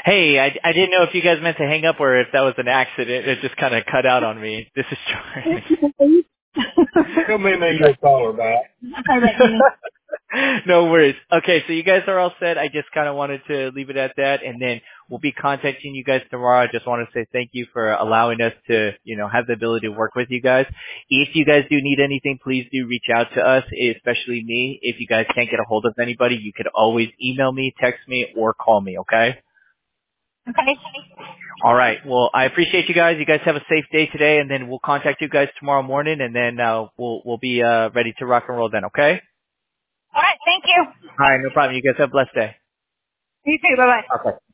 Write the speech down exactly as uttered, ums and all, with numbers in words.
Hey, I, I didn't know if you guys meant to hang up or if that was an accident. It just kind of cut out on me. This is Charlie. Tell me maybe you'll call her back. No worries. Okay, so you guys are all set. I just kind of wanted to leave it at that, and then we'll be contacting you guys tomorrow. I just want to say thank you for allowing us to, you know, have the ability to work with you guys. If you guys do need anything, please do reach out to us, especially me. If you guys can't get a hold of anybody, you could always email me, text me, or call me, okay? Okay. All right. Well, I appreciate you guys. You guys have a safe day today, and then we'll contact you guys tomorrow morning, and then uh, we'll we'll be uh, ready to rock and roll then, okay? All right. Thank you. All right, no problem. You guys have a blessed day. You too. Bye bye. Okay.